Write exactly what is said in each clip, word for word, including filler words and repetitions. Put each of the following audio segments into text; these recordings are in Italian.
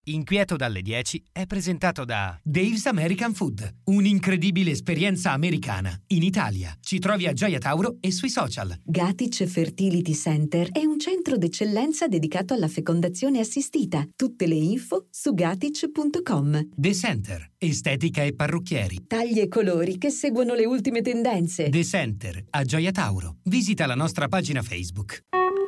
Inquieto dalle dieci è presentato da Dave's American Food, un'incredibile esperienza americana in Italia. Ci trovi a Gioia Tauro e sui social. Gatic Fertility Center è un centro d'eccellenza dedicato alla fecondazione assistita. Tutte le info su gatic punto com. The Center, estetica e parrucchieri. Tagli e colori che seguono le ultime tendenze. The Center a Gioia Tauro. Visita la nostra pagina Facebook.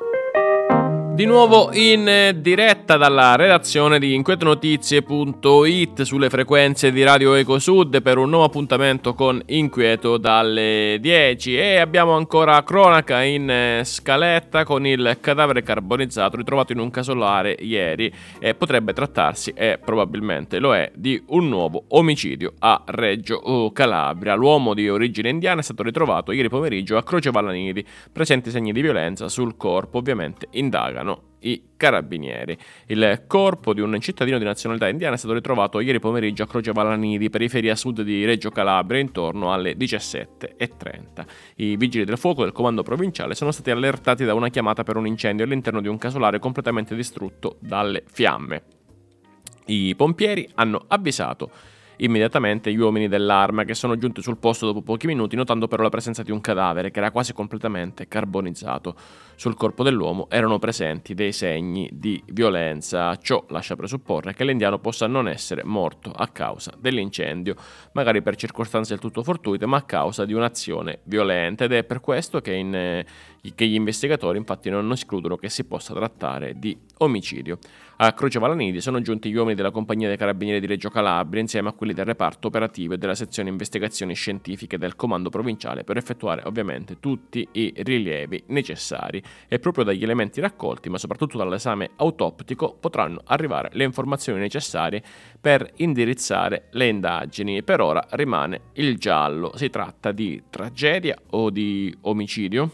Di nuovo in diretta dalla redazione di inquieto notizie punto it sulle frequenze di Radio Ecosud per un nuovo appuntamento con Inquieto dalle dieci, e abbiamo ancora cronaca in scaletta con il cadavere carbonizzato ritrovato in un casolare ieri, e potrebbe trattarsi, e probabilmente lo è, di un nuovo omicidio a Reggio Calabria. L'uomo di origine indiana è stato ritrovato ieri pomeriggio a Croce Vallanidi, presenti segni di violenza sul corpo, ovviamente indagano i carabinieri. Il corpo di un cittadino di nazionalità indiana è stato ritrovato ieri pomeriggio a Croce Vallanidi, periferia sud di Reggio Calabria, intorno alle diciassette e trenta. I vigili del fuoco del comando provinciale sono stati allertati da una chiamata per un incendio all'interno di un casolare completamente distrutto dalle fiamme. I pompieri hanno avvisato immediatamente gli uomini dell'Arma, che sono giunti sul posto dopo pochi minuti, notando però la presenza di un cadavere che era quasi completamente carbonizzato. Sul corpo dell'uomo erano presenti dei segni di violenza. Ciò lascia presupporre che l'indiano possa non essere morto a causa dell'incendio, magari per circostanze del tutto fortuite, ma a causa di un'azione violenta, ed è per questo che, in, eh, che gli investigatori infatti non escludono che si possa trattare di omicidio. A Croce Vallanidi sono giunti gli uomini della compagnia dei carabinieri di Reggio Calabria insieme a quelli del reparto operativo e della sezione investigazioni scientifiche del comando provinciale per effettuare ovviamente tutti i rilievi necessari, e proprio dagli elementi raccolti, ma soprattutto dall'esame autoptico, potranno arrivare le informazioni necessarie per indirizzare le indagini. Per ora rimane il giallo. Si tratta di tragedia o di omicidio?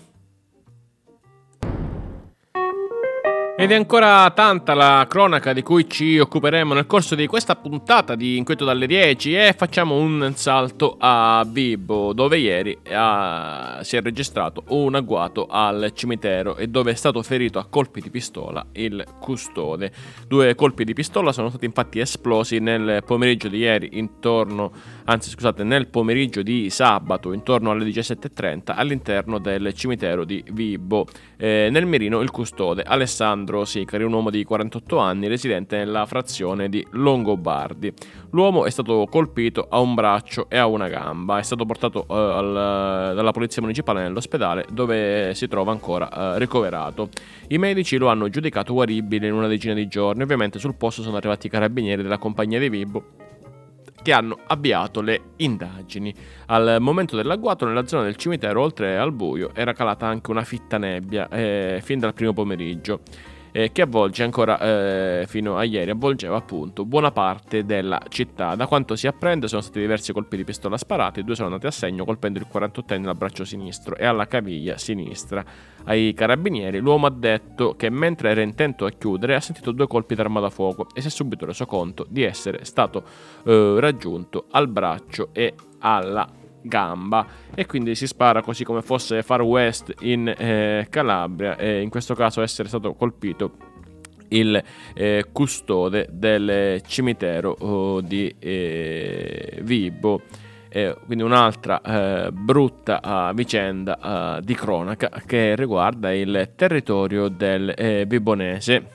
Ed è ancora tanta la cronaca di cui ci occuperemo nel corso di questa puntata di Inquieto dalle dieci, e facciamo un salto a Vibo, dove ieri ha, si è registrato un agguato al cimitero e dove è stato ferito a colpi di pistola il custode. Due colpi di pistola sono stati infatti esplosi nel pomeriggio di ieri intorno, anzi scusate, nel pomeriggio di sabato intorno alle diciassette e trenta all'interno del cimitero di Vibo. Eh, nel mirino il custode Alessandro Sicari, un uomo di quarantotto anni residente nella frazione di Longobardi. L'uomo è stato colpito a un braccio e a una gamba. È stato portato eh, al, dalla polizia municipale nell'ospedale, dove si trova ancora eh, ricoverato. I medici lo hanno giudicato guaribile in una decina di giorni. Ovviamente sul posto sono arrivati i carabinieri della compagnia di Vibo, che hanno avviato le indagini. Al momento dell'agguato nella zona del cimitero, oltre al buio, era calata anche una fitta nebbia eh, fin dal primo pomeriggio, eh, che avvolge ancora eh, fino a ieri, avvolgeva appunto buona parte della città. Da quanto si apprende sono stati diversi colpi di pistola sparati, due sono andati a segno colpendo il quarantottenne al braccio sinistro e alla caviglia sinistra. Ai carabinieri l'uomo ha detto che mentre era intento a chiudere ha sentito due colpi d'arma da fuoco e si è subito reso conto di essere stato eh, raggiunto al braccio e alla gamba, e quindi si spara così come fosse Far West in eh, Calabria, e in questo caso essere stato colpito il eh, custode del cimitero oh, di eh, Vibo. Eh, quindi un'altra eh, brutta uh, vicenda uh, di cronaca che riguarda il territorio del eh, Vibonese.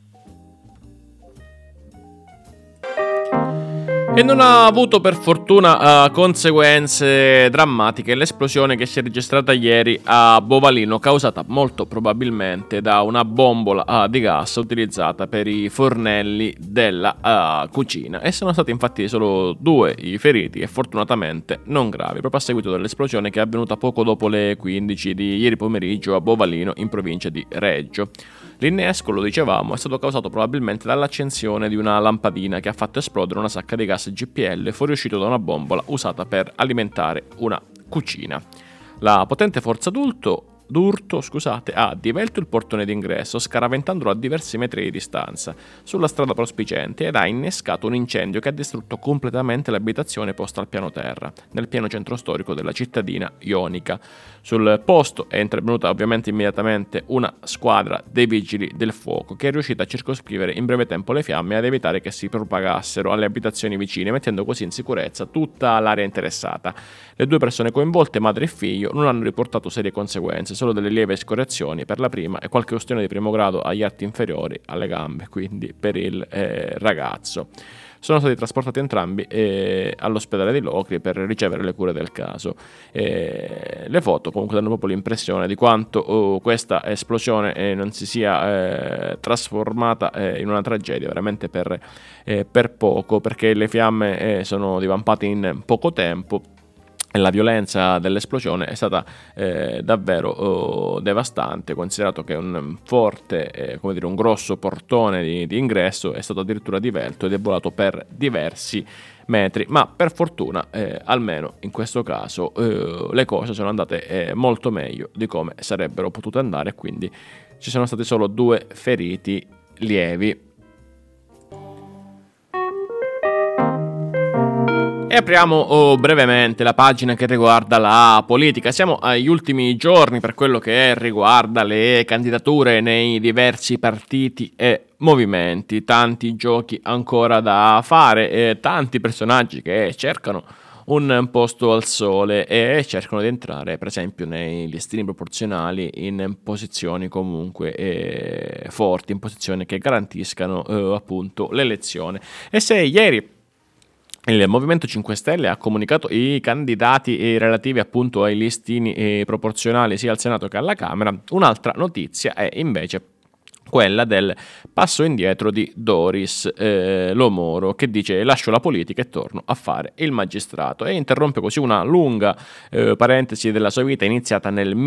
E non ha avuto per fortuna uh, conseguenze drammatiche l'esplosione che si è registrata ieri a Bovalino, causata molto probabilmente da una bombola uh, di gas utilizzata per i fornelli della uh, cucina, e sono stati infatti solo due i feriti, e fortunatamente non gravi, proprio a seguito dell'esplosione che è avvenuta poco dopo le quindici di ieri pomeriggio a Bovalino, in provincia di Reggio. L'innesco, lo dicevamo, è stato causato probabilmente dall'accensione di una lampadina che ha fatto esplodere una sacca di gas G P L fuoriuscito da una bombola usata per alimentare una cucina. La potente forza d'urto d'urto scusate, ha divelto il portone d'ingresso, scaraventandolo a diversi metri di distanza sulla strada prospiciente, ed ha innescato un incendio che ha distrutto completamente l'abitazione posta al piano terra, nel pieno centro storico della cittadina ionica. Sul posto è intervenuta ovviamente immediatamente una squadra dei vigili del fuoco, che è riuscita a circoscrivere in breve tempo le fiamme e ad evitare che si propagassero alle abitazioni vicine, mettendo così in sicurezza tutta l'area interessata. Le due persone coinvolte, madre e figlio, non hanno riportato serie conseguenze, solo delle lievi escoriazioni per la prima e qualche ustione di primo grado agli arti inferiori, alle gambe, quindi per il eh, ragazzo. Sono stati trasportati entrambi eh, all'ospedale di Locri per ricevere le cure del caso. Eh, le foto comunque danno proprio l'impressione di quanto oh, questa esplosione eh, non si sia eh, trasformata eh, in una tragedia veramente per, eh, per poco, perché le fiamme eh, sono divampate in poco tempo. E la violenza dell'esplosione è stata eh, davvero oh, devastante, considerato che un forte, eh, come dire, un grosso portone di, di ingresso è stato addirittura divelto ed è volato per diversi metri, ma per fortuna, eh, almeno in questo caso, eh, le cose sono andate eh, molto meglio di come sarebbero potute andare, quindi ci sono stati solo due feriti lievi. E apriamo oh, brevemente la pagina che riguarda la politica. Siamo agli ultimi giorni per quello che riguarda le candidature nei diversi partiti e movimenti. Tanti giochi ancora da fare e tanti personaggi che cercano un posto al sole e cercano di entrare per esempio nei listini proporzionali in posizioni comunque eh, forti, in posizioni che garantiscano eh, appunto l'elezione. E se ieri il Movimento cinque Stelle ha comunicato i candidati relativi appunto ai listini proporzionali sia al Senato che alla Camera, un'altra notizia è invece quella del passo indietro di Doris eh, Lo Moro, che dice: lascio la politica e torno a fare il magistrato, e interrompe così una lunga eh, parentesi della sua vita iniziata nel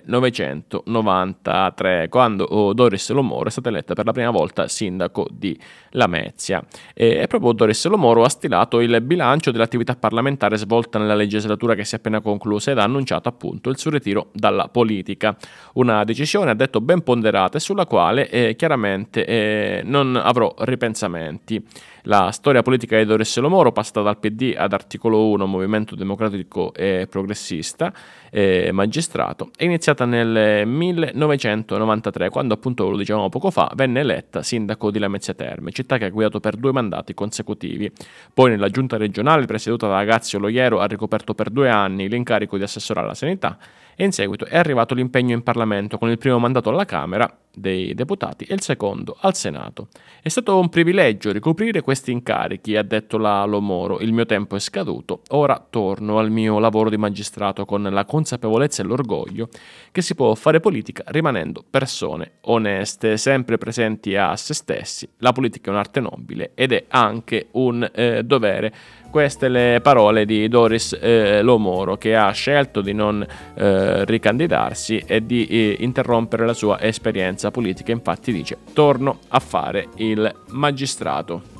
millenovecentonovantatré, quando oh, Doris Lo Moro è stata eletta per la prima volta sindaco di Lamezia. E proprio Doris Lo Moro ha stilato il bilancio dell'attività parlamentare svolta nella legislatura che si è appena conclusa ed ha annunciato appunto il suo ritiro dalla politica, una decisione, ha detto, ben ponderata e sulla quale Eh, chiaramente eh, non avrò ripensamenti. La storia politica di Doris Lo Moro, passata dal P D ad Articolo uno, Movimento Democratico e Progressista, eh, magistrato, è iniziata nel millenovecentonovantatré, quando appunto, lo dicevamo poco fa, venne eletta sindaco di Lamezia Terme, città che ha guidato per due mandati consecutivi. Poi nella giunta regionale presieduta da Agazio Loiero ha ricoperto per due anni l'incarico di assessore alla sanità, e in seguito è arrivato l'impegno in Parlamento, con il primo mandato alla Camera dei Deputati e il secondo al Senato. È stato un privilegio ricoprire questi incarichi, ha detto la Lo Moro. Il mio tempo è scaduto, ora torno al mio lavoro di magistrato con la consapevolezza e l'orgoglio che si può fare politica rimanendo persone oneste, sempre presenti a se stessi. La politica è un'arte nobile ed è anche un eh, dovere. Queste le parole di Doris eh, Lo Moro, che ha scelto di non eh, ricandidarsi e di eh, interrompere la sua esperienza politica. Infatti dice: torno a fare il magistrato.